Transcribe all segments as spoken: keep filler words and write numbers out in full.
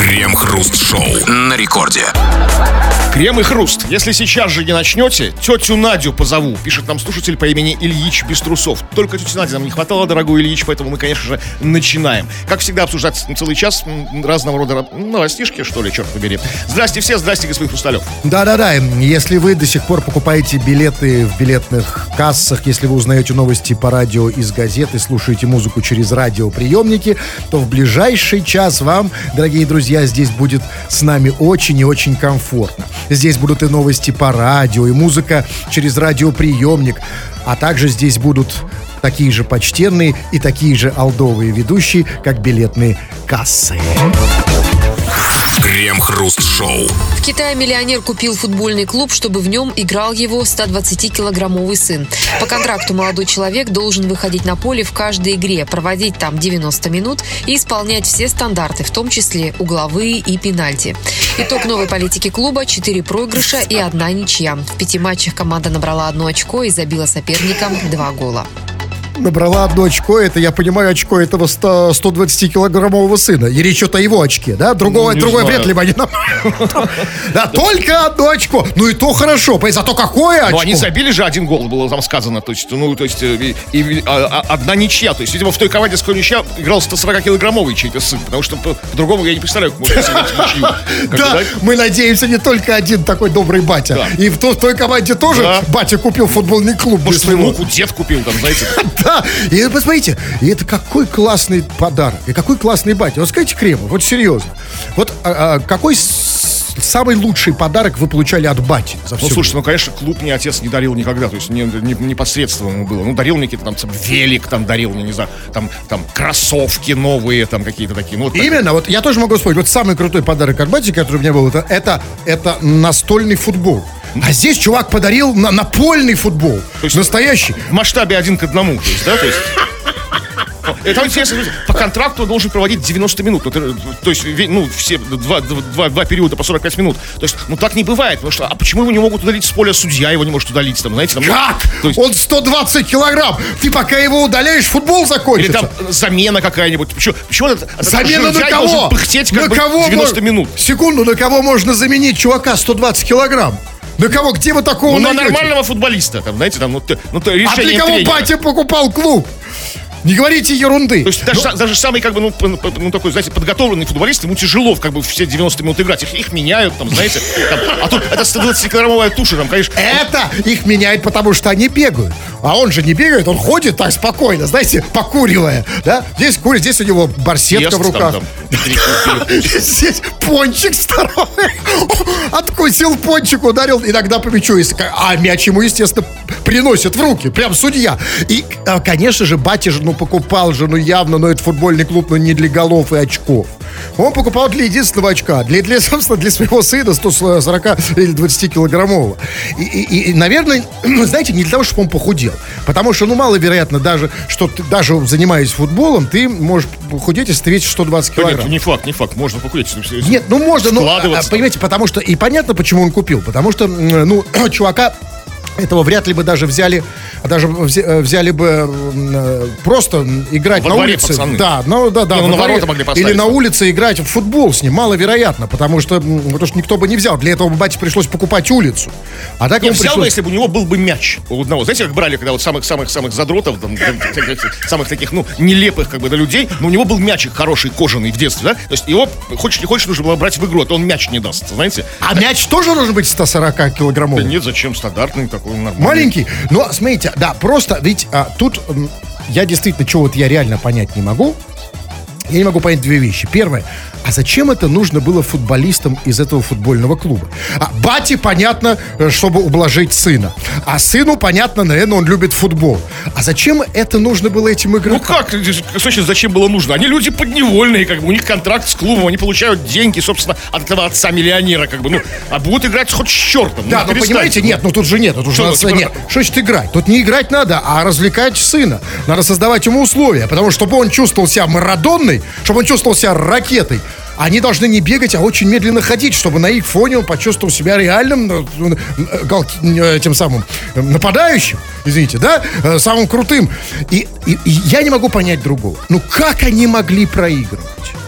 Крем-хруст-шоу на рекорде. Крем и хруст. Если сейчас же не начнете, тетю Надю позову, пишет нам слушатель по имени Ильич без трусов. Только тети Нади нам не хватало, дорогой Ильич, поэтому мы, конечно же, начинаем. Как всегда, обсуждать целый час разного рода новостишки, что ли, черт побери. Здрасте все, здрасте, господин Хрусталев. Да-да-да, если вы до сих пор покупаете билеты в билетных кассах, если вы узнаете новости по радио из газеты, слушаете музыку через радиоприемники, то в ближайший час вам, дорогие друзья, здесь будет с нами очень и очень комфортно. Здесь будут и новости по радио, и музыка через радиоприемник. А также здесь будут такие же почтенные и такие же олдовые ведущие, как билетные кассы. Крем-хруст-шоу. В Китае миллионер купил футбольный клуб, чтобы в нем играл его сто двадцатикилограммовый сын. По контракту молодой человек должен выходить на поле в каждой игре, проводить там девяносто минут и исполнять все стандарты, в том числе угловые и пенальти. Итог новой политики клуба – четыре проигрыша и одна ничья. В пяти матчах команда набрала одно очко и забила соперникам два гола. Набрала одно очко, это, я понимаю, очко этого сто двадцатикилограммового сына. И речь идет о его очке, да? Другого, ну, другое знаю. вряд ли бы они... Да, только одно очко. Ну и то хорошо. Зато какое очко? Ну, они забили же один гол, было там сказано. То есть, ну, то есть, и, и, а, одна ничья. То есть, видимо, в той команде, с какой ничья, играл сто сорокакилограммовый чей-то сын. Потому что по-другому я не представляю, как можно сыграть ничью. Да, мы надеемся, не только один такой добрый батя. И в той команде тоже батя купил футбольный клуб. Может, внуку дед купил, там, знаете. Да, и посмотрите, и это какой классный подарок, и какой классный батя. Вот скажите, Кремов, вот серьезно. Вот а, а, какой с- самый лучший подарок вы получали от бати за все Ну, слушай, время? ну, конечно, клуб мне отец не дарил никогда. То есть, не, не, непосредственно ему было. Ну, дарил мне какие-то там, велик там дарил, мне не знаю, там, там, кроссовки новые, там, какие-то такие. Ну, вот Именно, вот я тоже могу вспомнить. Вот самый крутой подарок от бати, который у меня был, это, это, это настольный футбол. А здесь чувак подарил на, напольный футбол. То есть, настоящий. в масштабе один к одному. То есть, да, то есть... Это интересно, по контракту он должен проводить девяносто минут. Ну, то, то есть, ну, все два, два, два периода по сорок пять минут. То есть, ну, так не бывает. Потому что, а почему его не могут удалить с поля судья? Его не может удалить, там, знаете, там. Как? То есть, Он сто двадцать килограмм. Ты пока его удаляешь, футбол или закончится. там замена какая-нибудь. Почему, почему этот, этот Замена на жердяй кого? должен пыхтеть как на бы кого девяносто мож- минут? Секунду, на кого можно заменить чувака сто двадцать килограмм? На кого? Где вы такого Ну, на найдете? нормального футболиста, там, знаете, там, ну, ты, ну, ты, А решение для кого тренера. батя покупал клуб? Не говорите ерунды. То есть даже, са- даже самый, как бы, ну, п- п- ну, такой, знаете, подготовленный футболист, ему тяжело, как бы, все девяносто минут играть. Их, их меняют, там, знаете, там, а тут это сто двадцатикилограммовая туша, там, конечно. Это их меняет, потому что они бегают. А он же не бегает, он ходит так спокойно, знаете, покуривая. Да? Здесь курит, здесь у него барсетка Ест, в руках. там, там, перекусил. Здесь пончик второй. Откусил пончик, ударил иногда по мячу. А мяч ему, естественно, приносят в руки. Прям судья. И, конечно же, батя же, ну, покупал же, ну, явно, но это футбольный клуб, но не для голов и очков. Он покупал для единственного очка. Для, для собственно, для своего сына сто сорок или двадцатикилограммового. И, и, и, наверное, знаете, не для того, чтобы он похудел. Потому что, ну, маловероятно даже, что ты, даже занимаясь футболом, ты можешь похудеть, если ты весишь сто двадцать килограмм. Нет, не факт, не факт, можно похудеть. Нет, ну можно, ну, Складываться там. понимаете, потому что, и понятно, почему он купил, потому что, м, ну, чувака этого вряд ли бы даже взяли, даже взя- взяли бы м, просто играть Во на дворе улице. пацаны. Да, ну да, да. Не, ну, во на дворе. ворота могли поставить. Или на улице играть в футбол с ним маловероятно, потому что, м, потому что никто бы не взял. Для этого бы бате пришлось покупать улицу. А так Я ему взял бы, пришлось... если бы у него был бы мяч у одного. Знаете, как брали, когда вот самых-самых-самых задротов, там, самых таких, ну, нелепых, как бы, до людей, но у него был мячик хороший, кожаный в детстве, да? То есть его, хочешь не хочешь, нужно было брать в игру, а то он мяч не даст, знаете? А мяч тоже должен быть сто сорок килограммовый? Да нет, зачем, стандартный такой, нормальный. Маленький. Но, смотрите, да, просто, ведь а, тут м, я действительно, что вот я реально понять не могу. Я не могу понять две вещи. Первое, а зачем это нужно было футболистам из этого футбольного клуба? А, бате, понятно, чтобы ублажить сына. А сыну, понятно, наверное, он любит футбол. А зачем это нужно было этим Ну игрокам? как, значит, зачем было нужно? Они люди подневольные, как бы, у них контракт с клубом, они получают деньги, собственно, от этого отца-миллионера, как бы, ну, а будут играть хоть с чертом. Да, ну, понимаете, нет, ну тут же нет, тут уже Что, надо, ну, типа, нет. Что значит играть? Тут не играть надо, а развлекать сына. Надо создавать ему условия, потому что, чтобы он чувствовал себя Марадонной, чтобы он чувствовал себя ракетой, они должны не бегать, а очень медленно ходить, чтобы на их фоне он почувствовал себя реальным э, э, гол- э, тем самым э, нападающим, извините, да, э, самым крутым. И, и- и я не могу понять другого. Ну как они могли проигрывать?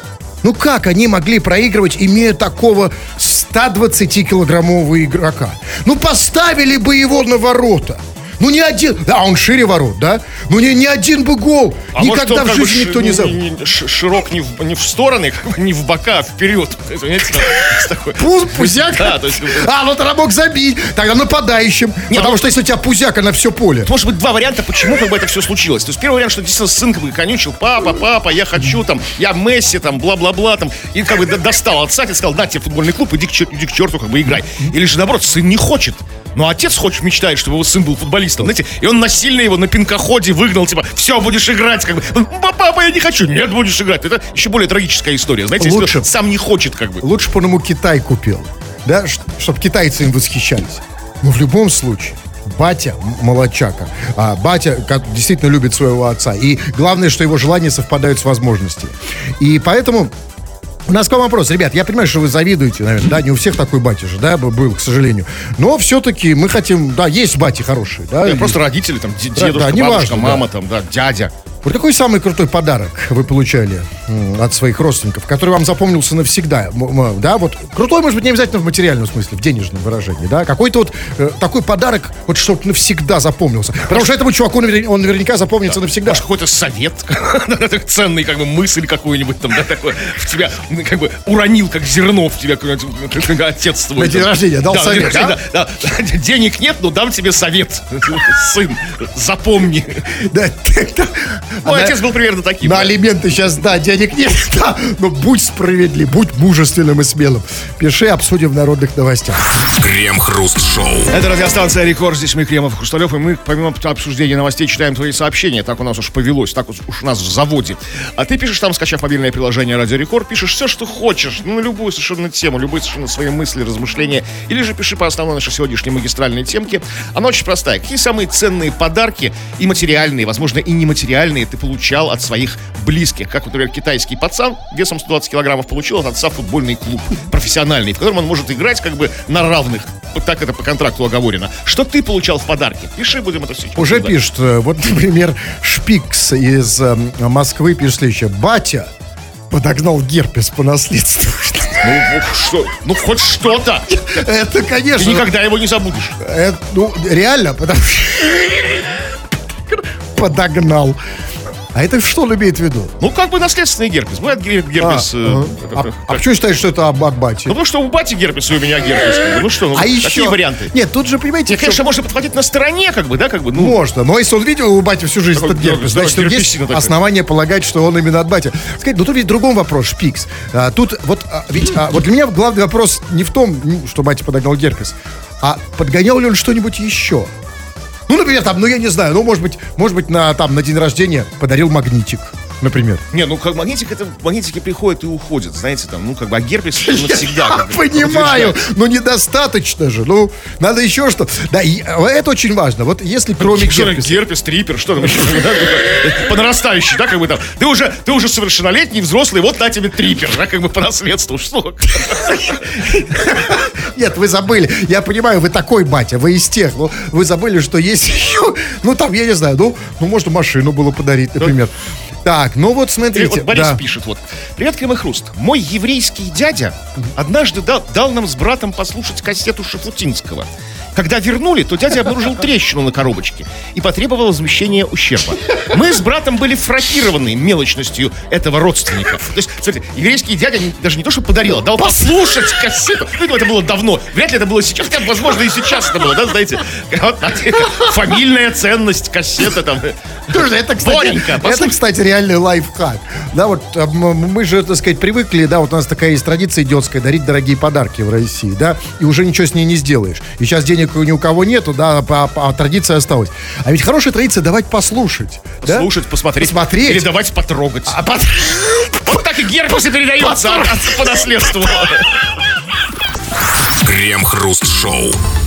Ну как они могли проигрывать, имея такого сто двадцатикилограммового игрока? Ну поставили бы его на ворота. Ну ни один, да, он шире ворот, да? Ну ни, ни один бы гол А никогда может, он, в жизни как бы, никто не ш- забыл. не- не- ш- широк не в, не в стороны, как бы, не в бока, а вперед. Понимаете, там, с такой- Пу- Пузяк? Да, то есть, А, ну тогда мог забить. Тогда нападающим. Не, потому ну- что если у тебя пузяка на все поле. Может быть, два варианта, почему как бы это все случилось. То есть первый вариант, что действительно сын как бы конючил: папа, папа, я хочу там, я Месси, там, бла-бла-бла, там, и как бы до- достал отца и сказал: на тебе футбольный клуб, иди к, чер- иди к черту, как бы играй. Или же наоборот, сын не хочет. Но отец хочет, мечтает, чтобы его сын был футболистом, знаете, и он насильно его на пинкоходе выгнал, типа, все, будешь играть, как бы. Он: папа, я не хочу. Нет, будешь играть. Это еще более трагическая история, знаете, Лучше. если сам не хочет, как бы. Лучше бы он ему Китай купил. Да, чтобы китайцы им восхищались. Но в любом случае, батя м- молодчака, а батя как, действительно любит своего отца. И главное, что его желания совпадают с возможностями. И поэтому у нас к вам вопрос. Ребят, я понимаю, что вы завидуете, наверное, да, не у всех такой батя же, да, был, к сожалению. Но все-таки мы хотим, да, есть бати хорошие, да. Да, и- просто родители, там, де- Да, дедушка, да, бабушка, неважно, мама, там, да, дядя. Вот какой самый крутой подарок вы получали м, от своих родственников, который вам запомнился навсегда? М- м, Да, вот крутой, может быть, не обязательно в материальном смысле, в денежном выражении, да? Какой-то вот э, такой подарок, вот чтобы навсегда запомнился. Потому что этому чуваку навер- он наверняка запомнится навсегда. Может, какой-то совет, ценный, как бы, мысль какую-нибудь там, да, такое, в тебя, ну, как бы, уронил, как зерно в тебя, какой-нибудь, как отец твой. На день там. рождения дал Да, на день совет, рождения, да, да. Денег нет, но дам тебе совет, сын, запомни. Да, Мой А отец был примерно таким. на алименты сейчас, да, денег нет, да, но будь справедлив, будь мужественным и смелым. Пиши, обсудим в народных новостях. Крем-хруст-шоу. Это радиостанция «Рекорд». Здесь мы, Кремов и Хрусталев, и мы, помимо обсуждения новостей, читаем твои сообщения. Так у нас уж повелось, так уж у нас в заводе. А ты пишешь там, скачав мобильное приложение «Радио Рекорд», пишешь все, что хочешь, ну, на любую совершенно тему, любые совершенно свои мысли, размышления. Или же пиши по основной нашей сегодняшней магистральной темке. Она очень простая. Какие самые ценные подарки, и материальные, возможно, и нематериальные, ты получал от своих близких? Как, например, китайский пацан весом сто двадцать килограммов получил от отца футбольный клуб профессиональный, в котором он может играть как бы на равных. Вот так это по контракту оговорено. Что ты получал в подарке? Пиши, будем это все читать. Уже пишет, э, вот, например, Шпикс из э, Москвы пишет следующее. Батя подогнал герпес по наследству. Ну, вот что? Ну, хоть что-то. Это, Ты конечно, никогда его не забудешь. это, ну, реально, потому что подогнал. А это что он имеет в виду? Ну, как бы наследственный герпес. Бывает гер- А, герпес... э, ага. это, А- как- а почему считаешь, что это об- от бати? Ну, потому что у бати герпес, и у меня герпес. как бы. Ну что, ну, А какие еще... варианты? Нет, тут же, понимаете, Нет, конечно, можно подхватить на стороне, как бы, да, как бы, ну... можно, но если он видел у бати всю жизнь Такой этот герпес, да, значит, есть герпесина такая. основания полагать, что он именно от бати. Сказать, ну тут ведь другой вопрос, Шпикс. А, тут вот, а, ведь, а, вот для меня главный вопрос не в том, ну, что батя подогнал герпес, а подгонял ли он что-нибудь еще? Ну, например, там, ну я не знаю, ну, может быть, может быть, на, там, на день рождения подарил магнитик, например. Не, ну как магнитик, это магнитики приходят и уходят, знаете, там, ну как бы, а герпес это навсегда. Я как бы, понимаю, утверждают. но недостаточно же. Ну, надо еще что. Да, и э, это очень важно. Вот если кроме Что там, герпеса... герпес, трипер, что там еще? да, по нарастающей, да, как бы там. Ты уже, ты уже совершеннолетний, взрослый, вот на тебе трипер, да, как бы по наследству. Что? Нет, вы забыли. Я понимаю, вы такой батя, вы из тех. Но вы забыли, что есть еще... Ну, там, я не знаю, ну, ну можно машину было подарить, например. Так, ну вот И смотрите. вот Борис да. пишет, вот. Привет, Крем и Хруст. Мой еврейский дядя однажды дал, дал нам с братом послушать кассету Шафутинского. Когда вернули, то дядя обнаружил трещину на коробочке и потребовал возмещения ущерба. Мы с братом были фрапированы мелочностью этого родственника. То есть, смотрите, еврейский дядя не- даже не то, что подарил, а дал послушать кассету. Ну, это было давно. Вряд ли это было сейчас. Хотя, возможно, и сейчас это было, да, знаете. Вот, знаете, фамильная ценность, кассета там. Тоже, это, кстати, Боренька, это, послушай. кстати, реальный лайфхак. Да, вот а, м- мы же, так сказать, привыкли, да, вот у нас такая есть традиция идиотская, дарить дорогие подарки в России, да, и уже ничего с ней не сделаешь. И сейчас денег ни у кого нету, да, а, а традиция осталась. А ведь хорошая традиция давать послушать. да? Слушать, посмотреть. Посмотреть. Или давать потрогать. А под- Вот так и герпес и передается от- от- по наследству. Крем-хруст-шоу.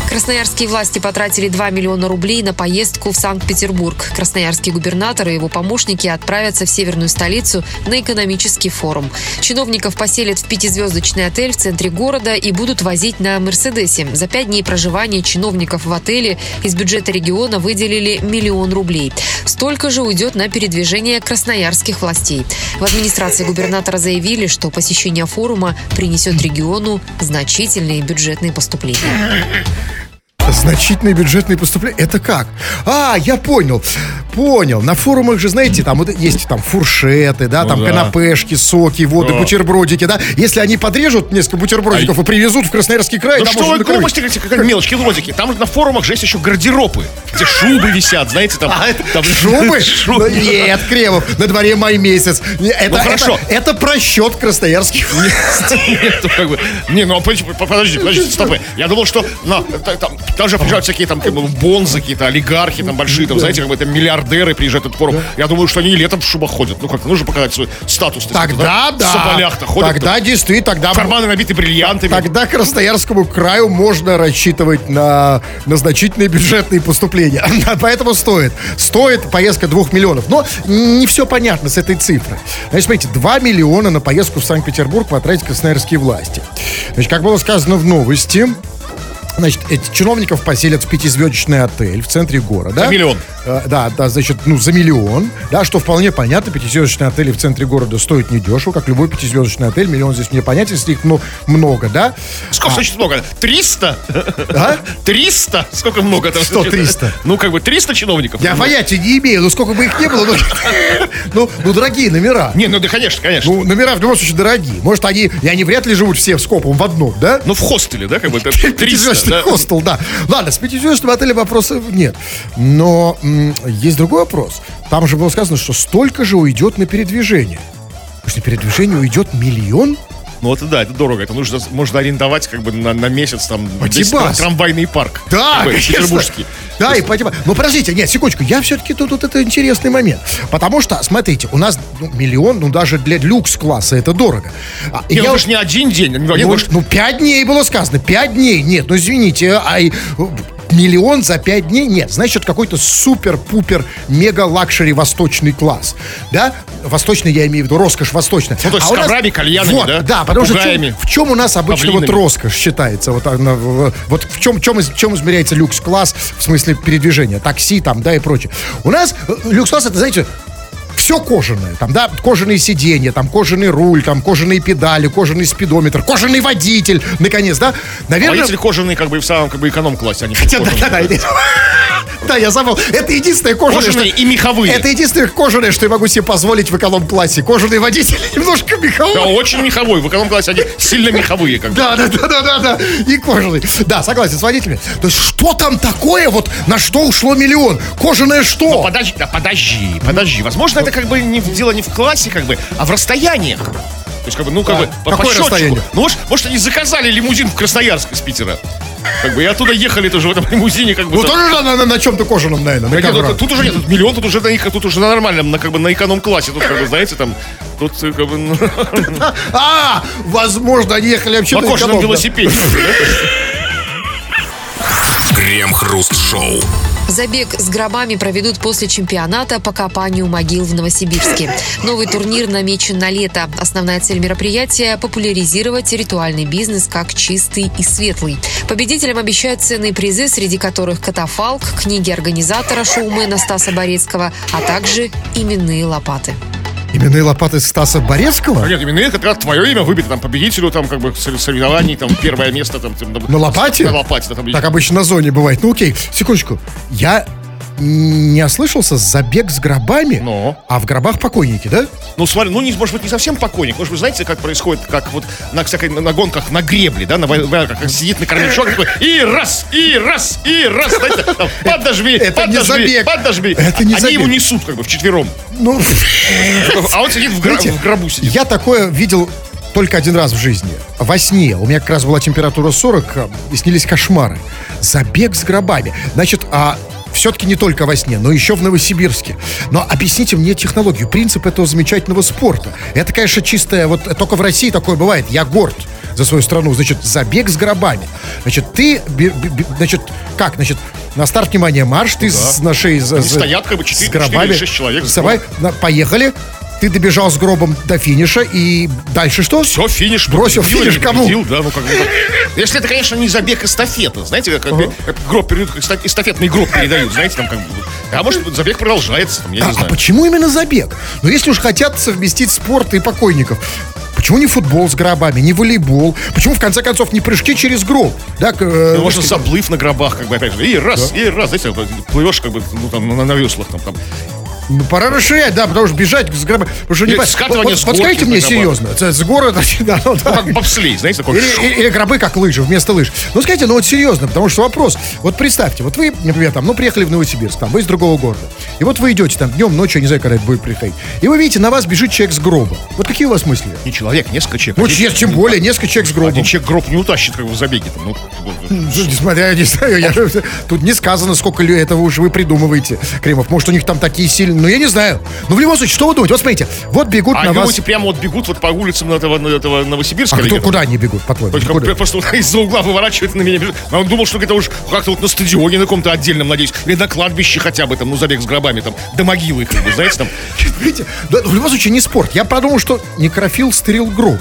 Красноярские власти потратили два миллиона рублей на поездку в Санкт-Петербург. Красноярский губернатор и его помощники отправятся в северную столицу на экономический форум. Чиновников поселят в пятизвездочный отель в центре города и будут возить на «Мерседесе». За пять дней проживания чиновников в отеле из бюджета региона выделили миллион рублей. Столько же уйдет на передвижение красноярских властей. В администрации губернатора заявили, что посещение форума принесет региону значительные бюджетные поступления. Значительные бюджетные поступления. Это как? А, я понял. Понял. На форумах же, знаете, там вот есть там фуршеты, да, ну там да. канапешки, соки, воды, Да. бутербродики, да. Если они подрежут несколько бутербродиков А... и привезут в Красноярский край, Ну там что можно вы накормить. глупости, как, как мелочки, лодики. Там же на форумах же есть еще гардеробы, где шубы висят, знаете, там... А, это там шубы? шубы. Ну, нет, Кремов, на дворе май месяц. Это, Ну, хорошо. Это, это просчет красноярских. Нет, ну, как бы, не, ну подожди, подожди, подожди, стопы. Я думал, что ну, там, там же приезжают всякие там как бы, бонзы, какие-то олигархи, там большие, там, знаете, как бы там миллиардеры приезжают в этот форум. Я думаю, что они и летом в шубах ходят. Ну как, нужно показать свой статус. Тогда да. В соболях-то ходят. Тогда действительно, тогда... Карманы набиты бриллиантами. Тогда Красноярскому краю можно рассчитывать на, на значительные бюджетные поступления. Поэтому стоит. Стоит поездка двух миллионов. Но не все понятно с этой цифрой. Значит, смотрите, два миллиона на поездку в Санкт-Петербург потратят красноярские власти. Значит, как было сказано в новости, значит, эти чиновников поселят в пятизвездочный отель в центре города. За миллион. Э, да, да, значит, ну, за миллион. Да, что вполне понятно. Пятизвездочные отели в центре города стоят недешево, как любой пятизвездочный отель. Миллион здесь мне понятен, если их ну, много, да? Сколько, а. значит, много? триста? А? триста? Сколько много там? Что триста? Ну, как бы триста чиновников. Я понятия не имею, ну сколько бы их не было, ну, ну, ну дорогие номера. Не, ну да, конечно, конечно. Ну, номера в любом случае дорогие. Может, они, и они вряд ли живут все в скопом в одном, да? Ну, в хостеле, да, как бы триста, Пятизвездочный да? хостел, да. Ладно, с пятизвездочным отелем вопросов нет. Но м- есть другой вопрос. Там же было сказано, что столько же уйдет на передвижение. Потому что на передвижение уйдет миллион? Ну, это да, это дорого. Это нужно, можно арендовать как бы на, на месяц там весь Патибас. трамвайный парк. Да, как бы, конечно. петербургский. Да, и пойдем. Но подождите, нет, секундочку, я все-таки тут, тут это интересный момент. Потому что, смотрите, у нас ну, миллион, ну даже для люкс-класса это дорого. А, Нет, я ну, уж- это ж не один день. Не, ну, может, ну, пять дней было сказано, пять дней. Нет, ну извините, а и, миллион за пять дней? Нет, значит, какой-то супер-пупер мега-лакшери восточный класс. Да? Восточный, я имею в виду, роскошь восточная. Ну, то есть А с у нас- коврами, кальянами, вот, да? Да, потому что в чем, Попугаями, в чем у нас обычно вот павлинами. роскошь считается? Вот, она, в- вот в чем, чем, из- чем измеряется люкс-класс в смысле передвижения? Такси там, да, и прочее. У нас э, люкс-класс, это, знаете, все кожаное, там, да, кожаные сиденья, там, кожаный руль, там, кожаные педали, кожаный спидометр, кожаный водитель, наконец, да? Наверное... водители кожаные как бы в самом как бы эконом-классе, они Хотя, да, да, да, это- да, я забыл. Это единственное кожаное, Кожаные что- и меховые. Это единственное кожаное, что я могу себе позволить в эконом-классе. Кожаный водитель, немножко меховой. Да, очень меховой. В эконом-классе они сильно меховые как бы. Да, да, да, да, да, да. И кожаный. Да, согласен с водителями. То есть, что там такое, вот на что ушло миллион? Кожаное что? Подожди, да, подожди, подожди. Возможно, это как бы не, в- дело не в классе, как бы, а в расстояниях. То есть, как бы, ну, как Да. бы, по, Какое по счетчику. расстояние? Ну, может, может, они заказали лимузин в Красноярск из Питера. Как бы, и оттуда ехали тоже в этом лимузине, как бы. Ну, там. тоже на, на, на чем-то кожаном, наверное. на Да нет, коврах. тут, тут уже нет, тут миллион, тут уже на, их- тут уже на нормальном, на, как бы, на эконом-классе. Тут, как бы, знаете, там, тут, э, как бы, ну, А, возможно, они ехали вообще на на кожаном эконом, да. велосипеде. Крем-хруст-шоу. Забег с гробами проведут после чемпионата по копанию могил в Новосибирске. Новый турнир намечен на лето. Основная цель мероприятия – популяризировать ритуальный бизнес как чистый и светлый. Победителям обещают ценные призы, среди которых катафалк, книги организатора шоумена Стаса Борецкого, а также именные лопаты. Именные лопаты Стаса Борецкого? А нет, именно это как раз твое имя выбито там победителю, там, как бы, сор- соревнований, там, первое место, там, там, На лопате? На лопате, да, там. Так обычно на зоне бывает. Ну окей, секундочку. Я не ослышался, забег с гробами, Но. а в гробах покойники, да? Ну, смотри, ну, не, может быть, не совсем покойник. Может быть, знаете, как происходит, как вот на всякой, на, на гонках, на гребле, да, на вой- как сидит на корме чувак такой, и раз, и раз, и раз, знаете, там, подожми, это не подожми, забег. подожми. Это не Они забег. его несут, как бы, вчетвером. Ну, А он сидит в, гро- знаете, в гробу сидит. я такое видел только один раз в жизни. Во сне. У меня как раз была температура сорок, а, и снились кошмары. Забег с гробами. Значит, а все-таки не только во сне, но еще в Новосибирске. Но объясните мне технологию, принцип этого замечательного спорта. Это, конечно, чистое, вот только в России такое бывает. Я горд. за свою страну. Значит, забег с гробами. Значит, ты, бе- бе- значит, как, значит, на старт, внимание, марш, ты да. с, на шее за, Они за- стоят как бы с гробами. четыре-шесть человек. с Давай, на- поехали. Ты добежал с гробом до финиша, и дальше что? Все, финиш. Бросил победил финиш или кому? победил, да, ну, как бы, так. Если это, конечно, не забег эстафета. Знаете, как, как, как гроб передают, как эста- эстафетный гроб передают, знаете, там как бы. А может, забег продолжается, там, я А, не а знаю. почему именно забег? Ну, если уж хотят совместить спорт и покойников, почему не футбол с гробами, не волейбол? Почему, в конце концов, не прыжки через гроб? Да, к, э, Ну, можно знаете, заплыв на гробах, как бы, опять же, и раз, и раз, знаете, вот, плывешь, как бы, ну, там, на, на веслах, там, там. ну, пора расширять, да, потому что бежать с гроба... Потому что не Или пон- скатывание вот, с вот горки скажите на мне гробах. серьезно, это с горы, да, ну, да. Ну, как бобслей, знаете, такой. Или, или- или гробы как лыжи, вместо лыж. Ну, скажите, ну вот серьезно, потому что вопрос. Вот представьте, вот вы, например, там, ну, приехали в Новосибирск, там, вы из другого города. И вот вы идете там днем, ночью, я не знаю, когда это будет приходить. И вы видите, на вас бежит человек с гроба. Вот какие у вас мысли? Не человек, несколько человек. Ну, Один- честно, тем более, несколько человек с гробом. Один человек гроб не утащит, как бы, в забеге. Там, ну, Ну, несмотря, я не знаю, я, тут не сказано, сколько лю- этого уж вы придумываете, Кремов. Может, у них там такие сильные, ну, я не знаю. Но в любом случае, что вы думаете? Вот смотрите, вот бегут а на вы вас... думаете, прямо вот бегут вот по улицам этого, этого Новосибирска? А или кто, где-то? куда они бегут, по-твоему? То есть, Куда? как, просто вот из-за угла выворачивает на меня. А он думал, что это уж как-то вот на стадионе на каком-то отдельном, надеюсь. Или на кладбище хотя бы, там, ну, забег с гробами, там, до могилы, как бы, знаете, там. Видите, да, в любом случае не спорт. Я подумал, что некрофил стырил гроб.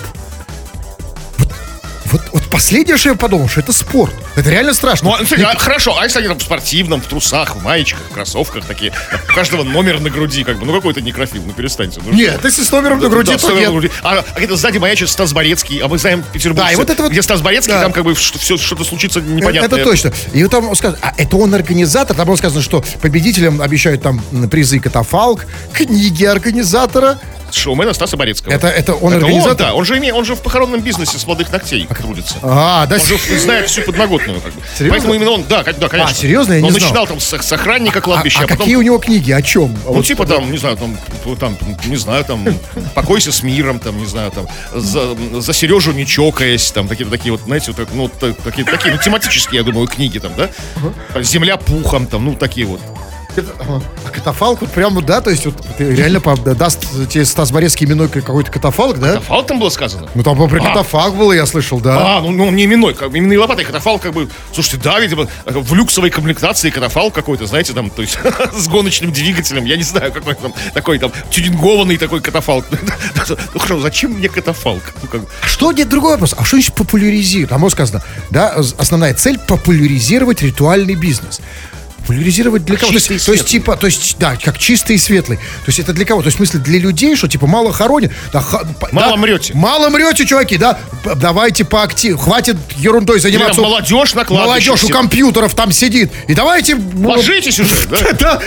Вот, вот, вот последнее, что я подумал, что это спорт. Это реально страшно. Ну, а, смотри, а, хорошо, а если они там в спортивном, в трусах, в маечках, в кроссовках такие, у каждого номер на груди, как бы, ну, какой-то некрофил, ну, перестаньте. Ну, Нет, если с номером на груди, да, то с номером нет. на груди. А, а где-то сзади маячит Стас Борецкий, а мы знаем Петербург, Да, и вот это вот- где Стас Борецкий, да. там как бы что, все, что-то случится непонятное. Это точно. И вот там сказано, а это он организатор, там было сказано, что победителям обещают там м, призы катафалк, книги организатора. Шоумена Стаса Борецкого. Это- это он он, организатор? да, он же, име- он же в похоронном бизнесе с молодых ногтей трудится. А, да. Он же знает всю подноготную, как бы. Серьезно? Поэтому именно он, да, кон- да, конечно. А, серьезно? Я он не знал. начинал там с, с охранника А, кладбища, а а, потом... какие у него книги? О чем? Ну, Вот. типа там, не знаю, там, там, не знаю, там, покойся с миром, там, не знаю, там, за, за Сережу не чокаясь, там, такие, такие вот, знаете, вот, так, ну, та- такие, такие, ну, тематические, я думаю, книги там, да? Земля пухом, там, ну, такие вот. А катафалк вот прямо, да, то есть вот ты реально по- даст тебе Стас Борецкий именной какой-то катафалк, да? Катафалк там было сказано? Ну там про А. катафалк было, я слышал, да. А, ну, ну не именной, как бы именной лопатой, катафалк как бы, слушайте, да, видимо, в люксовой комплектации катафалк какой-то, знаете, там, то есть с гоночным двигателем, я не знаю, какой там, такой там тюнингованный такой катафалк. Ну хорошо, зачем мне катафалк? Ну, как бы. Что, нет, другой вопрос. А что значит популяризировать? Там вот сказано, да, основная цель популяризировать ритуальный бизнес. Популяризировать для кого? То Чистый и есть, то есть, типа, то есть, да, как чистый и светлый. То есть, это для кого? То есть, в смысле, для людей, что, типа, мало хоронят. Да, ха- п- Мало да, мрете. Мало мрете, чуваки, да. П- Давайте поактив. Хватит ерундой Или заниматься. там молодежь на кладбище. Молодежь у все. компьютеров там сидит. И давайте... ну, Ложитесь уже, да?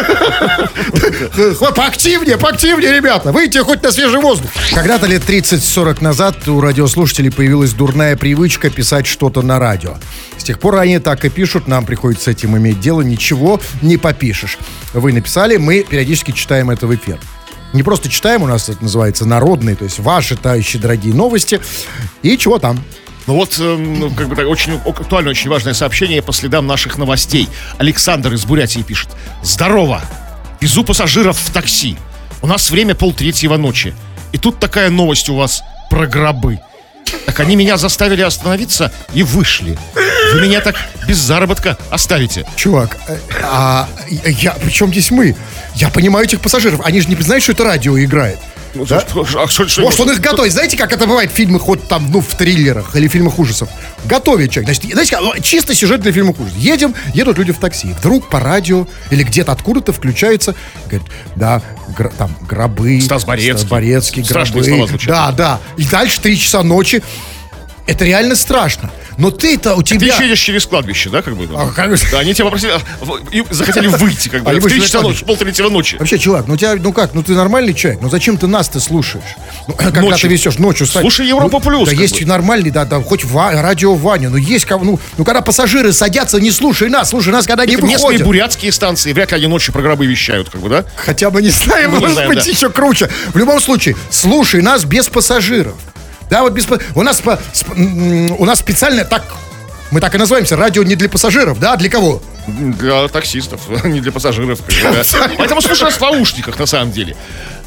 Да. Поактивнее, поактивнее, ребята. Выйдите хоть на свежий воздух. Когда-то лет тридцать-сорок назад у радиослушателей появилась дурная привычка писать что-то на радио. С тех пор они так и пишут, нам приходится с этим иметь дело, ничего не попишешь. Вы написали, мы периодически читаем это в эфир. Не просто читаем, у нас это называется народные, то есть ваши, товарищи, дорогие новости. И чего там? Ну вот, э, ну, как бы так, очень актуальное, очень важное сообщение по следам наших новостей. Александр из Бурятии пишет. Здорово! Везу пассажиров в такси. У нас время полтретьего ночи. И тут такая новость у вас про гробы. Так они меня заставили остановиться и вышли. Вы меня так без заработка оставите. Чувак, э, а я, причем здесь мы? Я понимаю этих пассажиров, они же не знают, что это радио играет. Ну, Да? что- а что- что- Может, он их готовит. Знаете, как это бывает в фильмах, вот там, ну, в триллерах или фильмах ужасов? Готовит человек. Значит, знаете, как, ну, чисто сюжет для фильмов ужасов. Едем, едут люди в такси. Вдруг по радио или где-то откуда-то включается, говорит, да, гр- там, гробы. Стас Борецкий. Стас Борецкий, Страшные гробы. слова звучат. Да, да. И дальше три часа ночи. Это реально страшно. Но ты-то у Ты тебя... еще едешь через кладбище, да, как бы? А, как- Да, они тебя попросили, а, в- и захотели выйти, как бы, Они в вышли три на часа кладбище. ночи, полтретьего ночи. Вообще, чувак, ну тебя, ну как, ну ты нормальный человек, ну зачем ты нас-то слушаешь? Ну, когда Ночью. ты везешь ночью, встать. Слушай Европа Ну, Плюс, Да как есть бы. нормальный, да, да, хоть ва- радио Ваня, ну есть кого, ну, ну когда пассажиры садятся, не слушай нас, слушай нас, когда они Это местные выходят. бурятские станции, вряд ли они ночью про гробы вещают, как бы, да? Хотя бы не знаем, Ну, не может знаем, быть, да. еще круче. В любом случае, слушай нас без пассажиров. Да, вот без па- у нас по- сп- м, у нас специально так. Мы так и называемся, радио не для пассажиров, да, для кого? Для таксистов, не для пассажиров. как бы, да. Поэтому слушай нас в наушниках, на самом деле.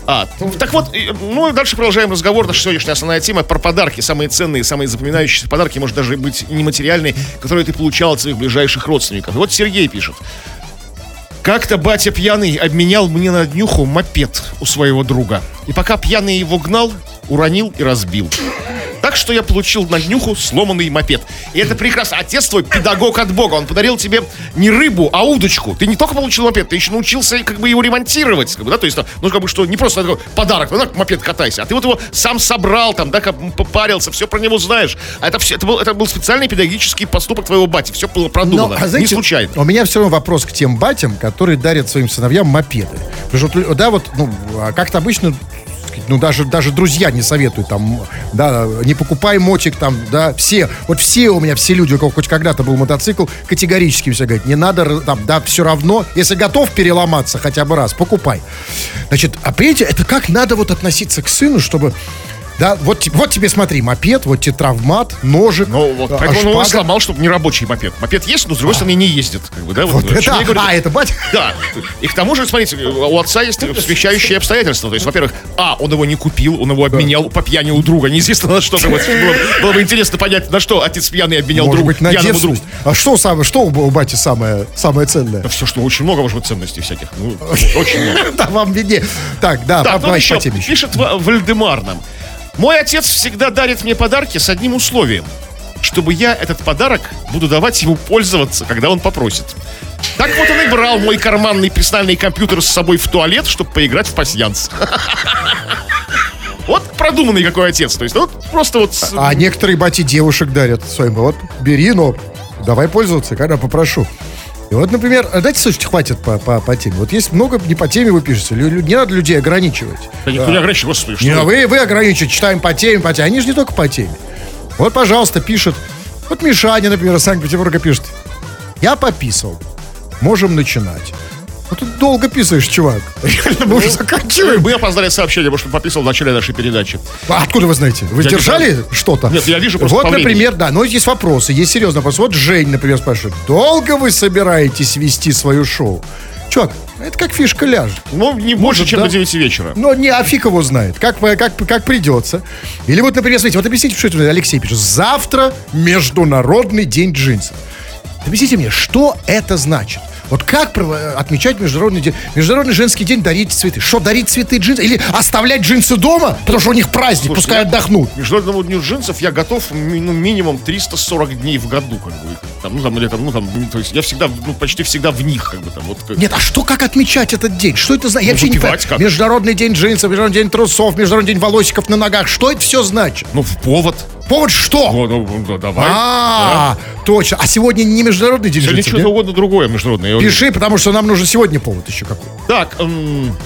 А, так вот, и, ну и дальше продолжаем разговор. Наша сегодняшняя основная тема про подарки. Самые ценные, самые запоминающиеся подарки, может даже быть нематериальные, которые ты получал от своих ближайших родственников. И вот Сергей пишет. Как-то батя пьяный обменял мне на днюху мопед у своего друга. И пока пьяный его гнал, уронил и разбил. Так что я получил на днюху сломанный мопед. И это прекрасно. Отец твой педагог от Бога. Он подарил тебе не рыбу, а удочку. Ты не только получил мопед, ты еще научился как бы его ремонтировать. Как бы, да? То есть, ну, как бы, что не просто такой подарок, ну, так, мопед катайся, а ты вот его сам собрал, там, да, как попарился, все про него знаешь. А это, все, это, был, это был специальный педагогический поступок твоего бати. Все было продумано, Но, а знаете, не случайно. У меня все равно вопрос к тем батям, которые дарят своим сыновьям мопеды. Потому что, да, вот, ну, как-то обычно... Ну, даже, даже друзья не советуют, там, да, не покупай мотик, там, да, все, вот все у меня, все люди, у кого хоть когда-то был мотоцикл, категорически все говорят, не надо, там, да, все равно, если готов переломаться хотя бы раз, покупай. Значит, а понимаете, это как надо вот относиться к сыну, чтобы... Да, вот, вот тебе, смотри, мопед, вот тебе травмат, ножик, ну, вот, а, поэтому он его шпага. сломал, чтобы не рабочий мопед. Мопед есть, но с другой стороны не ездит. Как бы, да, вот, Вот это, я говорю, а, это батя? Да. И к тому же, смотрите, у отца есть смещающие обстоятельства. То есть, во-первых, а, он его не купил, он его обменял по пьяни у друга. Неизвестно на что. Как бы, было, было бы интересно понять, на что отец пьяный обменял Может другу, быть, на пьяному другу. детственность. А что, самое, что у бати самое, самое ценное? Да все, что очень много, может быть, ценностей всяких. Ну, очень много. Да, вам виднее. Так, да, Так, ну давай еще по теме. пишет Ва- Вальдемар нам. Мой отец всегда дарит мне подарки с одним условием. Чтобы я этот подарок буду давать ему пользоваться, когда он попросит. Так вот он и брал мой карманный персональный компьютер с собой в туалет, чтобы поиграть в пасьянс. Вот продуманный какой отец. То есть, ну, просто вот... А некоторые бати девушек дарят своим. Вот, бери, но давай пользоваться, когда попрошу. И вот, например, дайте, слушайте, хватит по, по, по теме. Вот есть много, не по теме вы пишете. Лю- Не надо людей ограничивать. Да никто не ограничивает, господи, что Не, вы. вы, вы ограничиваете, читаем по теме, по теме. Они же не только по теме. Вот, пожалуйста, пишет. Вот Мишаня, например, из Санкт-Петербурга пишет. Я пописал. Можем начинать. Ну, тут долго писаешь, чувак. Реально, мы уже заканчиваем. Мы опоздали сообщение, потому что подписал в начале нашей передачи. А откуда вы знаете? Вы Я не держали знаю. что-то? Нет, я вижу просто Вот, по времени. например, да, но есть вопросы, есть серьезный вопрос. Вот Жень, например, спрашивает. Долго вы собираетесь вести свое шоу? Чувак, это как фишка ляжет. Ну, не больше, Может, чем да? до девяти вечера. Но не, а фиг его знает, как, как, как придется. Или вот, например, смотрите, вот объясните, что это, Алексей пишет. Завтра Международный день джинсов. Объясните мне, что это значит? Вот как прово- отмечать Международный день, Международный женский день, дарить цветы? Что, дарить цветы джинсы? Или оставлять джинсы дома, потому что у них праздник, Слушай, пускай я- отдохнут. К Международному дню джинсов я готов ми- ну, минимум триста сорок дней в году, как бы. Там, ну, там, или там, ну, там, то есть я всегда, ну, почти всегда в них, как бы, там, вот. как- Нет, а что, как отмечать этот день? Что это значит? Я Ну, вообще не выпивать понимаю. как? Международный день джинсов, Международный день трусов, Международный день волосиков на ногах. Что это все значит? Ну, в повод. Повод что? Ну, ну, ну, давай. А, точно. А сегодня не Международный день Сегодня джинсов, что-то нет? угодно другое международное. Я Пиши, потому что нам нужен сегодня повод еще какой. Так, м,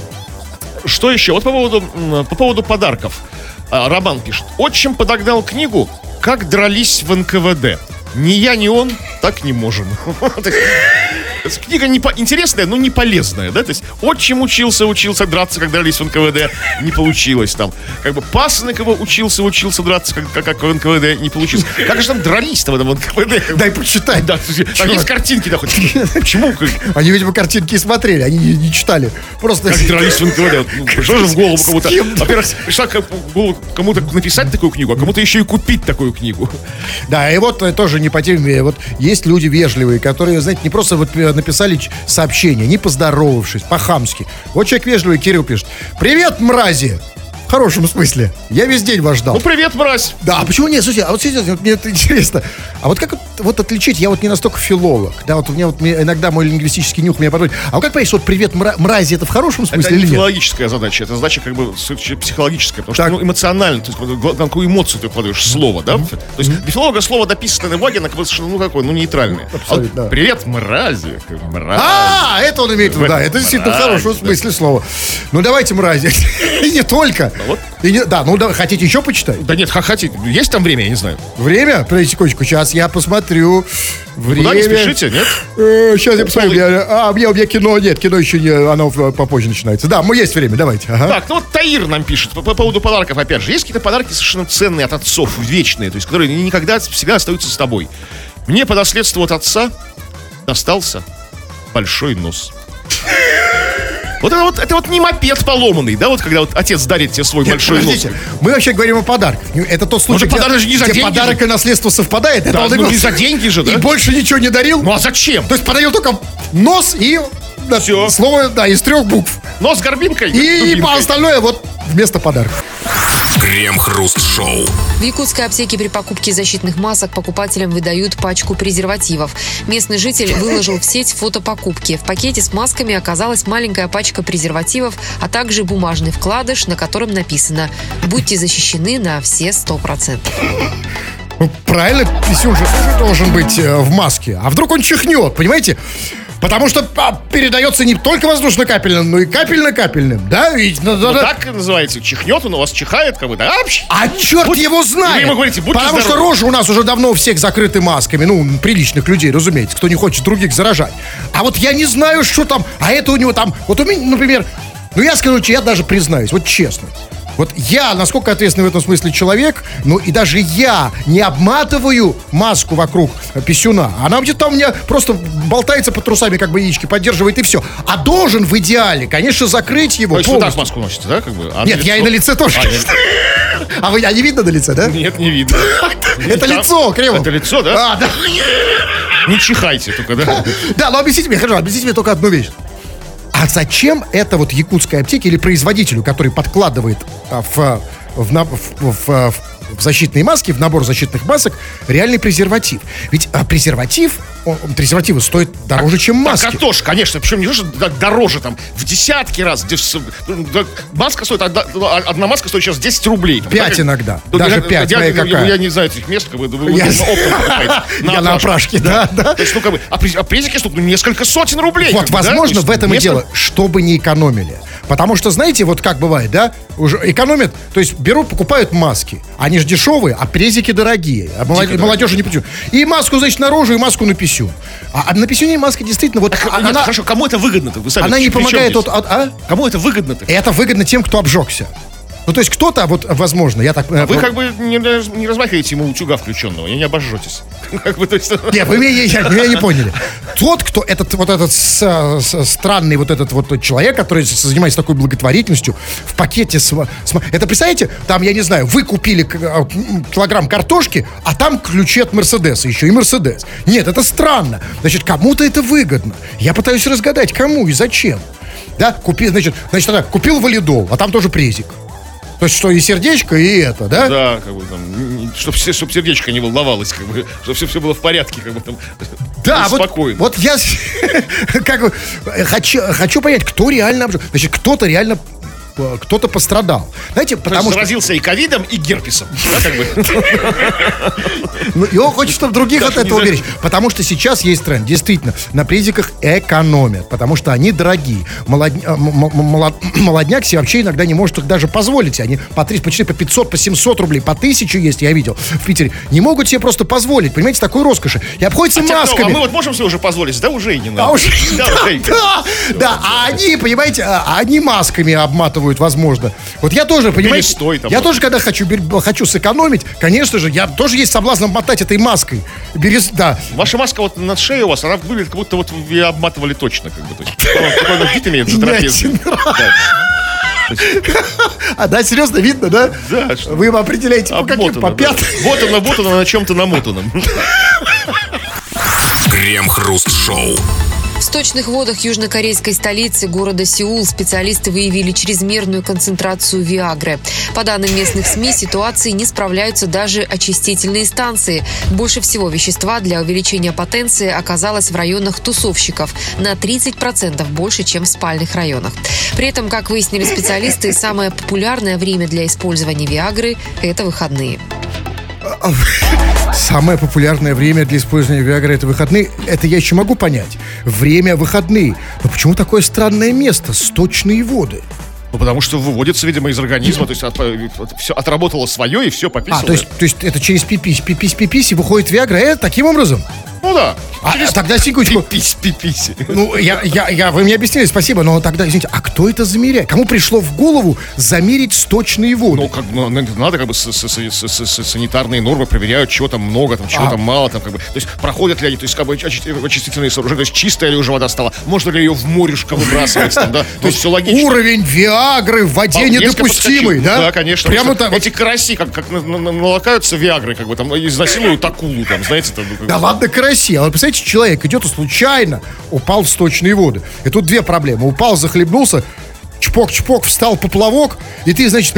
что еще? Вот по поводу, м, по поводу подарков. А, Роман пишет. Отчим подогнал книгу «Как дрались в эн ка вэ дэ». Ни я, ни он так не можем. То есть, книга не по- интересная, но не полезная, да? То есть отчим учился, учился драться, как дрались в эн ка вэ дэ, не получилось там. Как бы Пасынкова учился, учился драться, как, как, как в эн ка вэ дэ, не получилось. Как же там дрались-то в этом эн ка вэ дэ? Дай почитать. Да, там есть картинки, да, хоть. Почему? Как- Они, видимо, картинки и смотрели, они не, не читали. Просто... Как дрались в эн ка вэ дэ. Вот, ну, что же в голову кому-то... С кем? Во-первых, что, как в голову кому-то написать такую книгу, а кому-то еще и купить такую книгу. Да, и вот э, тоже не по теме. Вот есть люди вежливые, которые, знаете, не просто вот э, написали ч- сообщение, не поздоровавшись, по-хамски. Вот человек вежливый, Кирилл пишет. Привет, мрази! В хорошем смысле. Я весь день вас ждал. Ну, привет, мразь. Да, а почему нет? Слушайте, а вот сейчас вот мне это интересно. А вот как вот, вот отличить? Я вот не настолько филолог. Да, вот у меня вот мне, иногда мой лингвистический нюх меня подводит. А вот как понять, что вот привет, мра- мрази, это в хорошем смысле Это или не нет? филологическая задача, это задача как бы с- ч- психологическая, потому что Так. ну, эмоционально, то есть гла- на какую эмоцию ты вкладываешь слово, да? То есть для филолога слово дописанное на бумаге, оно как бы совершенно, ну какое, ну нейтральное. А вот Абсолютно, да. привет, мрази, как бы, мрази. А, это он имеет в виду, да, это действительно в Мрази, хорошем да. смысле слова. Ну, давайте, мрази. И не только. вот. И не- да, ну, да, хотите еще почитать? Да нет, хохотить, есть там время, я не знаю. Время? Подождите секундочку, сейчас я посмотрю. Время. Куда не спешите, нет? Э, сейчас я посмотрю. Полный- Я- а, у меня, у меня кино, нет, кино еще не, оно э, попозже начинается. Да, мы есть время, давайте. Ага. Так, ну вот Таир нам пишет по, по поводу подарков, опять же. Есть какие-то подарки совершенно ценные от отцов, вечные, то есть которые никогда, всегда остаются с тобой. Мне по наследству от отца достался большой нос. Вот это вот, это вот не мопед поломанный, да, вот когда вот отец дарит тебе свой Нет, большой подождите, лоск. мы вообще говорим о подарках. Это тот случай, же подарок же не за где деньги подарок же. и наследство совпадает. Это Да, он ну имел- не за деньги же, да? И больше ничего не дарил. Ну а зачем? То есть подарил только нос и да, Всё. слово, да, из трех букв. Но с горбинкой. И дубинкой. по остальное вот вместо подарков. Крем-хруст-шоу. В якутской аптеке при покупке защитных масок покупателям выдают пачку презервативов. Местный житель выложил в сеть фото покупки. В пакете с масками оказалась маленькая пачка презервативов, а также бумажный вкладыш, на котором написано «Будьте защищены на все сто процентов». Ну, правильно, писюн же тоже должен быть э, в маске. А вдруг он чихнет, понимаете? Потому что а, передается не только воздушно-капельным, но и капельно-капельным. Да? И, да, да, Вот да. так называется. Чихнет он, у вас чихает как бы, да? Апш! А черт Будь- его знает! Вы ему говорите, будьте Потому что здоровы. рожи у нас уже давно у всех закрыты масками. Ну, приличных людей, разумеется, кто не хочет других заражать. А вот я не знаю, что там. А это у него там. Вот у меня, например, ну я скажу, я даже признаюсь, вот честно. Вот я, насколько ответственный в этом смысле человек, ну и даже я не обматываю маску вокруг э, писюна. Она где-то там у меня просто болтается под трусами, как бы яички поддерживает, и все. А должен в идеале, конечно, закрыть его То есть вы так полностью. маску носите, да? Как бы? А Нет, я и на лице тоже. А, нет. А вы, а не видно на лице, да? Нет, не видно. Это Там- лицо, Кремов. Это лицо, да? А, да. Не чихайте только, да? Да, но объясните мне, хорошо, объясните мне только одну вещь. А зачем это вот якутской аптеке или производителю, который подкладывает а, в, в, на- в- в- в защитные маски, в набор защитных масок, реальный презерватив? Ведь а, презерватив, он- презервативы стоят дороже, чем маски. Так, а то ж, конечно, причем не то, что да- дороже там, в десятки раз. дес- да, Маска стоит, одна, одна маска стоит сейчас десять рублей. Там, Пять так, иногда. ну, Даже я- пять, я, моя я- какая. я не знаю этих мест, как бы, вы Я- оптом покупаете. Я на опрашке, да, да. То есть, ну, как бы, а, при- а презики стоят ну, несколько сотен рублей. Вот, как бы, да? возможно, То есть в этом и несколько- дело, чтобы не экономили. Потому что, знаете, вот как бывает, да, уже экономят, то есть берут, покупают маски. Они же дешевые, а презики дорогие. А молод- Дико молодежи не почему. И маску, значит, на рожу, и маску на писюн. А, а на писюне маска действительно, вот А, она, нет, хорошо, кому это выгодно-то? Вы сами она не при чем помогает здесь? от, от- а? Кому это выгодно-то? Это выгодно тем, кто обжегся. Ну, то есть кто-то, вот, возможно, я так... э, Вы как бы не, не размахиваете ему утюга включенного, и не обожжетесь. Как бы, то есть... Нет, вы меня, я- меня не поняли. Тот, кто этот вот этот с- с- странный вот этот вот человек, который с- занимается такой благотворительностью, в пакете с, с- это представляете, там, я не знаю, вы купили к- а, м, килограмм картошки, а там ключи от Мерседеса, еще и Мерседес. Нет, это странно. Значит, кому-то это выгодно. Я пытаюсь разгадать, кому и зачем. Да, купи, значит, значит, тогда купил валидол, а там тоже презик. То есть, что и сердечко, и это, да? Да, как бы там, чтобы чтоб сердечко не волновалось, как бы, чтобы все, все было в порядке, как бы там. Да, вот, спокойно. вот я как бы, э, хочу, хочу понять, кто реально обжег. Значит, кто-то реально э, кто-то пострадал. Знаете, Потому потому что заразился и ковидом, и герпесом. Да, как бы. ну, и он хочет, чтобы других Даже от этого не за- уберечь. Потому что сейчас есть тренд. Действительно, на презиках экономят, потому что они дорогие. Молодня- э, м- м- молод- Молодняк себе вообще иногда не может их даже позволить. Они по тридцать, по четыре, по пятьсот, по семьсот рублей, по тысяче есть, я видел в Питере. Не могут себе просто позволить, понимаете, такой роскоши. И обходятся А те, кто- масками. а мы вот можем себе уже позволить, да, уже и не надо. А уже, Да, да, уже и- да, да, а они, понимаете, а они масками обматывают, возможно. Вот я тоже, понимаете, Берестой там я вот. тоже, когда хочу, бер- хочу сэкономить, конечно же, я тоже есть соблазн обмотать этой маской. Берес, да. Ваша маска вот над шеей у вас, она выглядит, как будто вот вы ее обматывали точно, как бы. То есть, какой вид имеет затрапезный. Мятин. Да. А, да, серьезно, видно, да? Да, что- Вы его определяете по каким, Обмотано, по да. пятым. Вот она, вот она на чем-то намотанном. Крем-хруст-шоу. В сточных водах южнокорейской столицы города Сеул специалисты выявили чрезмерную концентрацию виагры. По данным местных СМИ, ситуации не справляются даже очистительные станции. Больше всего вещества для увеличения потенции оказалось в районах тусовщиков – на тридцать процентов больше, чем в спальных районах. При этом, как выяснили специалисты, самое популярное время для использования виагры – это выходные. Самое популярное время для использования Виагры — это выходные. Это я еще могу понять. Время выходные. Но почему такое странное место? Сточные воды. Ну, потому что выводится, видимо, из организма, то есть от, все отработало свое и все пописало. А, то есть, то есть это через пипись, пипись, пипись, и выходит Виагра. Это таким образом? Ну да. А, тогда, секундочку. Пипись, пипись. Ну, я, я, я, вы мне объяснили, спасибо, но тогда, извините, а кто это замеряет? Кому пришло в голову замерить сточные воды? Ну, как бы, ну, надо, как бы, с, с, с, с, с, санитарные нормы проверяют, чего там много, там, чего А. там мало, там, как бы, то есть, проходят ли они, то есть, как бы, очи- очистительные сооружения, то есть, чистая ли уже вода стала, можно ли ее в морюшко выбрасывать, там, да, то есть, все логично. Уровень Виагры в воде Резко недопустимый, подскочил. да? Да, конечно. Прямо Потому так. что эти караси, как, как на- на- налакаются Виагрой, как бы, там, изнасилуют акулу, там, знаете, там, ну, как бы. Да ладно, караси. А вот представляете, человек идет и случайно упал в сточные воды. И тут две проблемы. Упал, захлебнулся, чпок-чпок, встал поплавок, и ты, значит...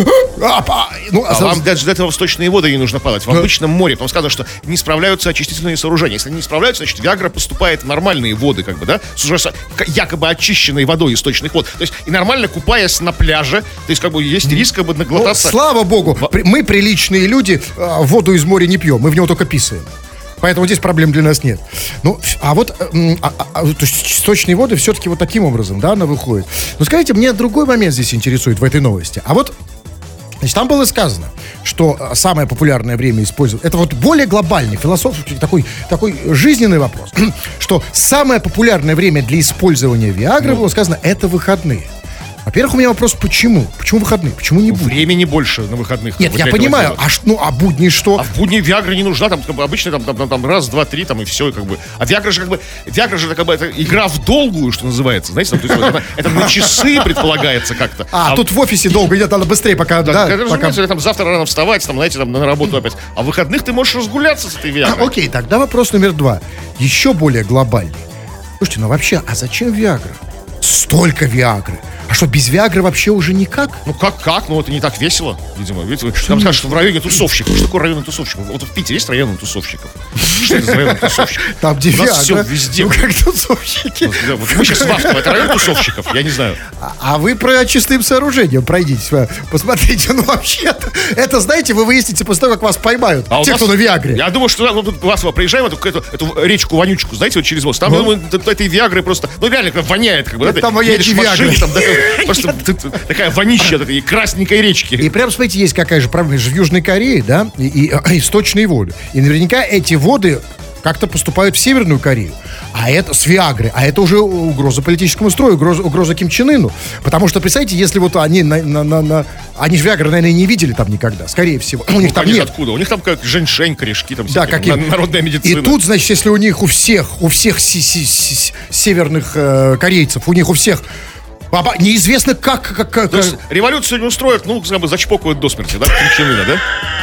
а, а, ну, А за- вам даже для этого в сточные воды не нужно падать. В обычном море. Там сказано, что не справляются очистительные сооружения. Если они не справляются, значит, Виагра поступает в нормальные воды, как бы, да, с уже с- к- якобы очищенной водой из сточных вод. То есть, и нормально купаясь на пляже, то есть, как бы, есть риск, как бы, Ну, наглотаться. слава богу, при- мы, приличные люди, а, воду из моря не пьем, мы в него только писаем. Поэтому здесь проблем для нас нет. Ну, а вот, м, а- а- а, то есть сточные воды все-таки вот таким образом, да, она выходит. Но скажите, мне другой момент здесь интересует в этой новости. А вот, значит, там было сказано, что а, самое популярное время использовать, это вот более глобальный, философский, такой, такой жизненный вопрос, что самое популярное время для использования Виагры, было сказано, это выходные. Во-первых, у меня вопрос, почему? Почему выходные? Почему не будни? Времени больше на выходных. Нет, как бы, я для этого понимаю, дела. а, ш- ну, а будни что? А в будни Виагра не нужна, там, как бы, обычно там, там, там, там раз, два, три, там, и все, и как бы. А Виагра же, как бы, Виагра же, как бы, это игра в долгую, что называется, знаете, там, то есть, вот это, это на часы предполагается как-то. А, тут в офисе долго идет, надо быстрее, пока... Да, Да, как, пока... разумеется, или там завтра рано вставать, там, знаете, там, на работу опять. А в выходных ты можешь разгуляться с этой А, Виагрой. окей, тогда вопрос номер два. Еще более глобальный. Слушайте, ну вообще, а зачем Виагра? Столько Виагры. А что, без Виагры вообще уже никак? Ну как, как? Ну это не так весело, видимо. Видите, там скажут, что в районе тусовщиков. Что такое район тусовщиков? Вот в Питере есть район тусовщиков. Что это за район тусовщиков? Там, где У нас Виагра. все везде. Ну, как тусовщики. Да, вот вы сейчас в Автово, это район тусовщиков, я не знаю. А, а вы про чистым сооружением пройдитесь. вы Посмотрите, ну вообще-то, это, знаете, вы выясните после того, как вас поймают. А у те, нас- кто на Виагре. Я думаю, что ну, тут в Автово приезжаем, эту, эту, эту речку Вонючку, знаете, вот через мост. Там, Ну. я думаю, т- этой Виагры просто, ну реально, как воняет, как бы. Это да, ты моя едешь не в машине, Виагра. там, да, просто т- т- такая вонища от этой красненькой речки. И прям, смотрите, есть какая же проблема. Же в Южной Корее, да, и, и, и сточные воды. И наверняка эти воды как-то поступают в Северную Корею. А это с Виагры. А это уже угроза политическому строю, угроза, угроза Ким Чен Ыну. Потому что, представьте, если вот они на, на, на, на- они же Виагры, наверное, не видели там никогда. Скорее всего. У них Ну, там они же нет. откуда? У них там как женьшень, корешки, там Да, всякие, как и- на- народная медицина. И тут, значит, если у них у всех, у всех си- си- си- северных э, корейцев, у них у всех баба- неизвестно как, как, как- То есть революцию не устроят, ну, как бы зачпокают до смерти, да, Ким Чен Ына, да?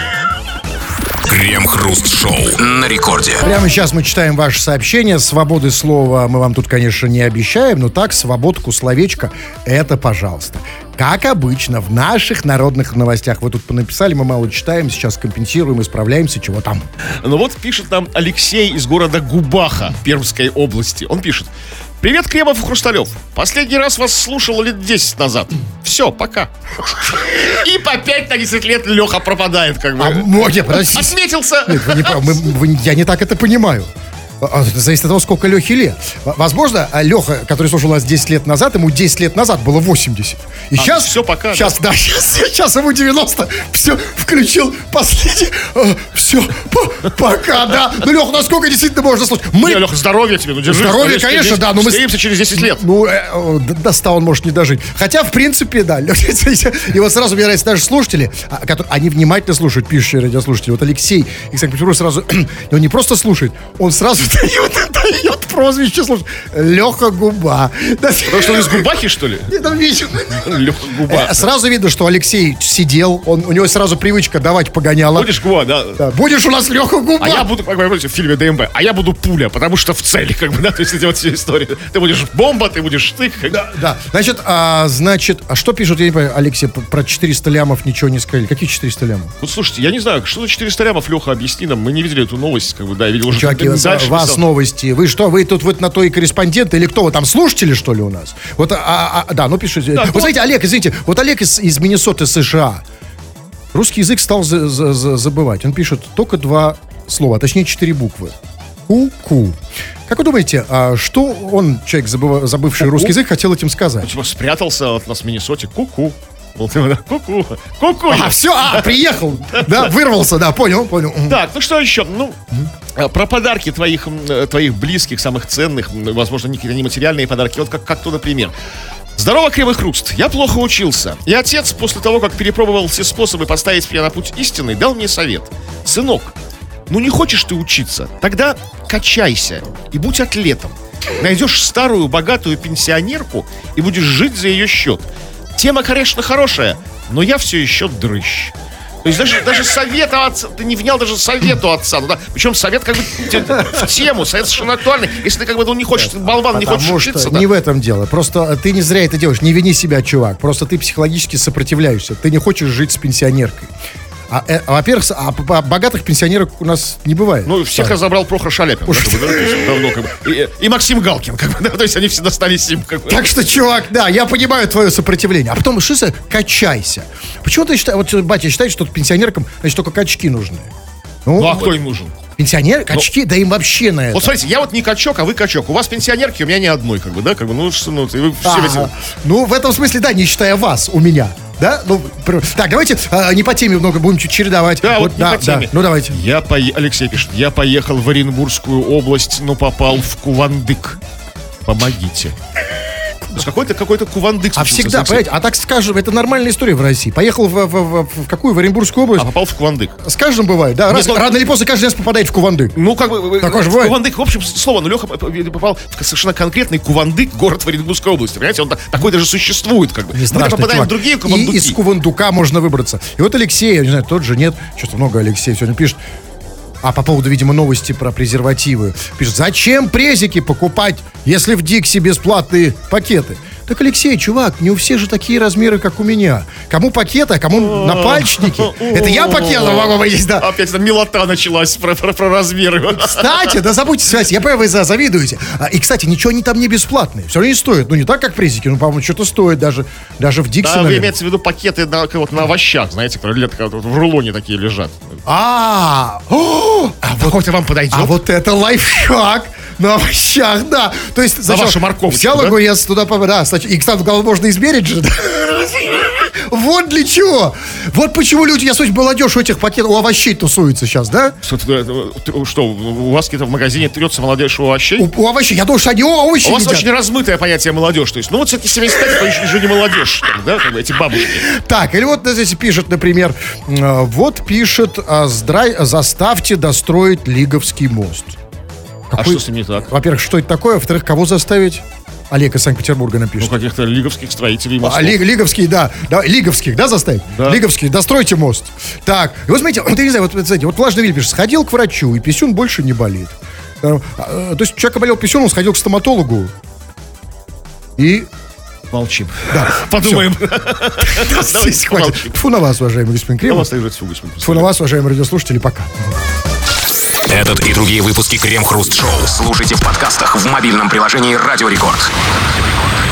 Крем-хруст-шоу на рекорде. Прямо сейчас мы читаем ваше сообщение. Свободы слова мы вам тут, конечно, не обещаем, но так, свободку, словечко, это пожалуйста. Как обычно, в наших народных новостях. Вы тут понаписали, мы мало читаем, сейчас компенсируем, исправляемся, чего там. Ну вот пишет нам Алексей из города Губаха Пермской области. Он пишет: «Привет, Кремов и Хрусталев. Последний раз вас слушал лет десять назад. Все, пока». И по пять на десять лет Леха пропадает, как бы. А, мо- нет, подождите. Отметился. Нет, вы не прав- мы- вы- я не так это понимаю. А, Это зависит от того, сколько Лехе лет. В- Возможно, а, Леха, который слушал нас десять лет назад, ему десять лет назад было восемьдесят. И сейчас... всё, пока, Сейчас, да, сейчас, сейчас ему девяносто. Все, включил последний. Все, пока, да. Ну, Леха, насколько действительно можно слушать? Мы... Не, Леха, здоровья тебе, ну держи. Здоровья, конечно, да, но мы- Встретимся через десять лет. Ну, э, э, до до ста он может не дожить. Хотя, в принципе, да. И вот сразу мне нравится, даже слушатели, а, которые, они внимательно слушают, пишущие радиослушатели. Вот Алексей из Санкт-Петербурга сразу, он не просто слушает, он сразу дает, дает прозвище, слушай, Леха Губа. Да, Потому что он из Губахи, что ли? я там вижу. Леха Губа. Э, Сразу видно, что Алексей сидел, он, у него сразу привычка давать погоняло. Будешь Губа, да. Да, будешь у нас Леха Губа. А я буду, как вы помните, в фильме ДМБ, а я буду пуля, потому что в цели, как бы, да, то есть это вот вся история. Ты будешь бомба, ты будешь штык. как бы. Да, да. Значит, а, значит, а что пишут, я не понимаю, Алексей, п- про четыреста лямов ничего не сказали. Какие четыреста лямов? Вот слушайте, я не знаю, что за четыреста лямов, Леха, объясни нам. Мы не видели эту новость, как бы, да, я видел уже. Чуваки, ты вас, дальше вас писал. новости. Вы что, вы тут вот на то и корреспонденты, или кто вы там, слушатели, что ли, у нас? Вот, а, а, да, ну пишите. Да, вот кто- знаете, Олег, извините, вот Олег из, из Миннесоты, США. Русский язык стал за- за- за- забывать. Он пишет только два слова, точнее четыре буквы. Ку-ку. Как вы думаете, а что он, человек, забыва- забывший русский язык, хотел этим сказать? Типа спрятался от нас в Миннесоте. Ку-ку. Вот, да, ку-ку. Ку-ку. А, все, а, приехал, да, вырвался, да, понял, понял. Мгм. Так, ну что еще? Ну, А, Про подарки твоих, м, твоих близких, самых ценных, м, возможно, не какие-то нематериальные подарки. Вот как, как то, например. Здорово, Кривый Хруст. Я плохо учился. И отец, после того, как перепробовал все способы поставить меня на путь истины, дал мне совет. Сынок, ну не хочешь ты учиться? Тогда качайся и будь атлетом. Найдешь старую, богатую пенсионерку и будешь жить за ее счет. Тема, конечно, хорошая, но я все еще дрыщ. То есть даже, даже совета отца, ты не внял даже совету отца. Ну, да, причем совет как бы в тему, совет совершенно актуальный. Если ты как бы ну, не хочешь, ты болван, не хочешь учиться. Потому что да. не в этом дело. Просто ты не зря это делаешь. Не вини себя, чувак. Просто ты психологически сопротивляешься. Ты не хочешь жить с пенсионеркой. А, э, во-первых, а, а богатых пенсионерок у нас не бывает. Ну, всех да. разобрал Прохор Шаляпин. Да, как бы, да, то есть, давно, как бы, и, и Максим Галкин, как бы, да, то есть они все достались им. Как бы. Так что, чувак, да, я понимаю твое сопротивление. А потом, что за качайся? Почему ты считаешь, вот батя считает, что пенсионеркам, значит, только качки нужны? Ну, а кто им нужен? Пенсионер, качки, да им вообще на это. Вот смотрите, я вот не качок, а вы качок. У вас пенсионерки, у меня ни одной, как бы, да, как бы, ну, что, ну, и вы все А, ведь... ну, в этом смысле, да, не считая вас, у меня. Да? Ну, пр- так, давайте а, не по теме много будем чуть чередовать. Да, вот, не по теме. Ну, давайте. Я пое... Алексей пишет, я поехал в Оренбургскую область, но попал в Кувандык. Помогите. То есть какой-то, какой-то Кувандык А случился, всегда, Алексей. понимаете, а так скажем, это нормальная история в России. Поехал в, в, в, в какую? В Оренбургскую область. А попал в Кувандык. С каждым бывает, да. Раз, Нет, ну- рано или поздно каждый раз попадает в Кувандык. Ну, как бы, Такое же в бывает. Кувандык, в общем, слово, но Леха попал в совершенно конкретный Кувандык, город в Оренбургской области, понимаете, он та- такой даже существует, как бы. Не Мы страшно, попадаем чувак. в другие И Кувандуки. из Кувандука можно выбраться. И вот Алексей, я не знаю, тот же, нет, что-то много Алексей сегодня пишет. А по поводу, видимо, новости про презервативы. Пишет, зачем презики покупать, если в Дикси бесплатные пакеты? Так, Алексей, чувак, не у всех же такие размеры, как у меня. Кому пакеты, а кому напальчники. Это я пакетом могу выйти, да. Опять эта милота началась про, про, про размеры. Кстати, да забудьте связь, я понимаю, вы за- завидуете. А, И, кстати, ничего они там не бесплатные. Все равно не стоят. Ну, не так, как презики, ну, по-моему, что-то стоит даже, даже в Дикси. Да, вы наверное. имеете в виду пакеты на, как вот, на овощах, знаете, которые лет, как вот в рулоне такие лежат. А, о, а вот, Какой-то вам подойдет? а вот это лайфхак на овощах, да. То есть, сначала вашу морковочку, взял да? огурец туда, пов- да, снач- и, кстати, голову можно измерить же. да. Вот для чего. Вот почему люди, я слышу, молодежь у этих пакетов, у овощей тусуется сейчас, да? Что, ты- что, у вас где-то в магазине трется молодежь у овощей? У, у овощей, я думаю, что они овощи У вас едят. очень размытое понятие молодежь. То есть, ну вот все-таки семьдесят пять, это еще- еще не молодежь, там, да, как бы эти бабушки. Так, или вот здесь пишет, например, э, вот пишет, а, здрай, заставьте достроить Лиговский мост. А что с ним не так? Во-первых, что это такое? Во-вторых, кого заставить? Олег из Санкт-Петербурга Ну, напишет. каких-то лиговских строителей мостов. А, Ли- Лиговский, да, да, Лиговских, да, заставить? Да. Лиговский, достройте мост. Так, и вот смотрите, вот, я не знаю, вот, вот, смотрите, вот влажный Виль пишет, сходил к врачу, и писюн больше не болит. Э, э, То есть, человек болел писюном, сходил к стоматологу, и... Молчим. Да, Подумаем. Давайте, хватит. Тьфу на вас, уважаемый господин Я Кремов. вас также всю господин. Тьфу на вас, уважаемые радиослушатели, пока. Этот и другие выпуски Крем Хруст Шоу слушайте в подкастах в мобильном приложении Радио Рекорд.